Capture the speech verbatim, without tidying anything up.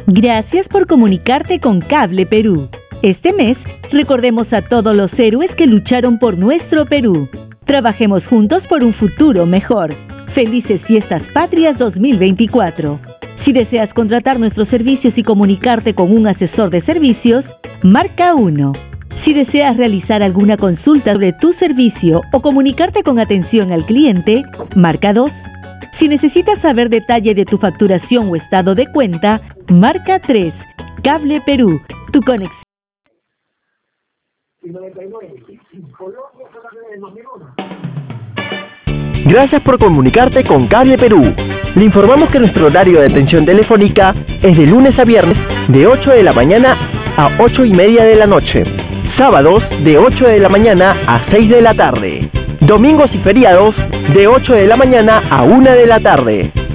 Gracias por comunicarte con Cable Perú. Este mes, recordemos a todos los héroes que lucharon por nuestro Perú. Trabajemos juntos por un futuro mejor. Felices Fiestas Patrias dos mil veinticuatro. Si deseas contratar nuestros servicios y comunicarte con un asesor de servicios, marca uno. Si deseas realizar alguna consulta sobre tu servicio o comunicarte con atención al cliente, marca dos. Si necesitas saber detalle de tu facturación o estado de cuenta, marca tres. Cable Perú, tu conexión. Gracias por comunicarte con Cable Perú. Le informamos que nuestro horario de atención telefónica es de lunes a viernes de ocho de la mañana a ocho y media de la noche. Sábados de ocho de la mañana a seis de la tarde. Domingos y feriados de ocho de la mañana a una de la tarde.